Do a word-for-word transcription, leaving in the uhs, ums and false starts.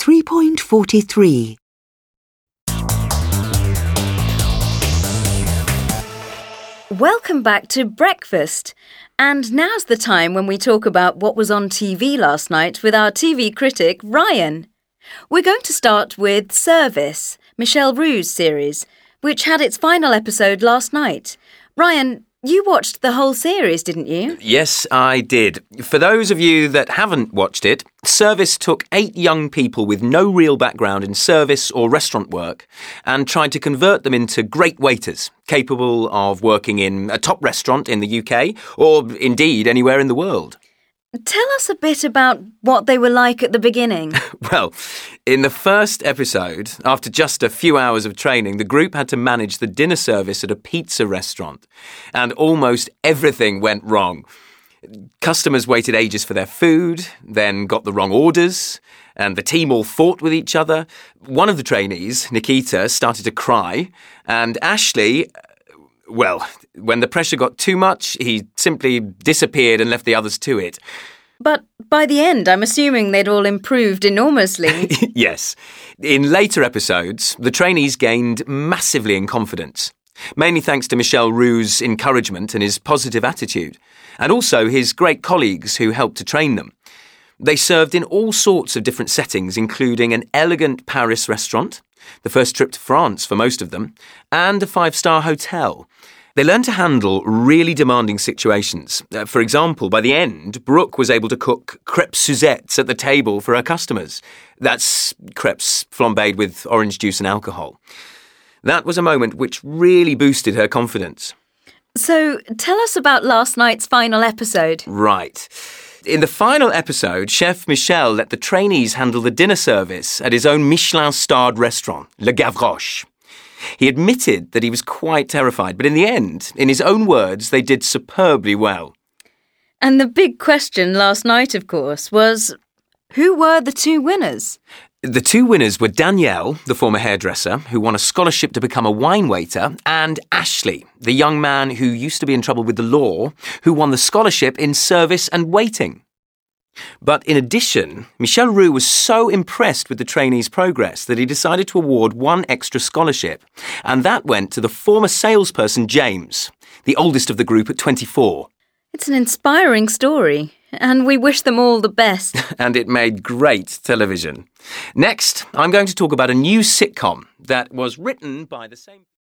three point four three. Welcome back to Breakfast. And now's the time when we talk about what was on T V last night with our T V critic, Ryan. We're going to start with Service, Michelle Roux's series, which had its final episode last night. Ryan, you watched the whole series, didn't you? Yes, I did. For those of you that haven't watched it, Service took eight young people with no real background in service or restaurant work and tried to convert them into great waiters, capable of working in a top restaurant in the U K or indeed anywhere in the world. Tell us a bit about what they were like at the beginning. Well, in the first episode, after just a few hours of training, the group had to manage the dinner service at a pizza restaurant. And almost everything went wrong. Customers waited ages for their food, then got the wrong orders, and the team all fought with each other. One of the trainees, Nikita, started to cry, and Ashley... Well, when the pressure got too much, he simply disappeared and left the others to it. But by the end, I'm assuming they'd all improved enormously. Yes. In later episodes, the trainees gained massively in confidence, mainly thanks to Michelle Roux's encouragement and his positive attitude, and also his great colleagues who helped to train them. They served in all sorts of different settings, including an elegant Paris restaurant, the first trip to France for most of them, and a five-star hotel. They learned to handle really demanding situations. Uh, for example, by the end, Brooke was able to cook crêpes Suzettes at the table for her customers. That's crêpes flambéed with orange juice and alcohol. That was a moment which really boosted her confidence. So, tell us about last night's final episode. Right. In the final episode, Chef Michel let the trainees handle the dinner service at his own Michelin-starred restaurant, Le Gavroche. He admitted that he was quite terrified, but in the end, in his own words, they did superbly well. And the big question last night, of course, was who were the two winners? The two winners were Danielle, the former hairdresser, who won a scholarship to become a wine waiter, and Ashley, the young man who used to be in trouble with the law, who won the scholarship in service and waiting. But in addition, Michelle Roux was so impressed with the trainees' progress that he decided to award one extra scholarship, and that went to the former salesperson James, the oldest of the group at twenty-four. It's an inspiring story, and we wish them all the best. And it made great television. Next, I'm going to talk about a new sitcom that was written by the same...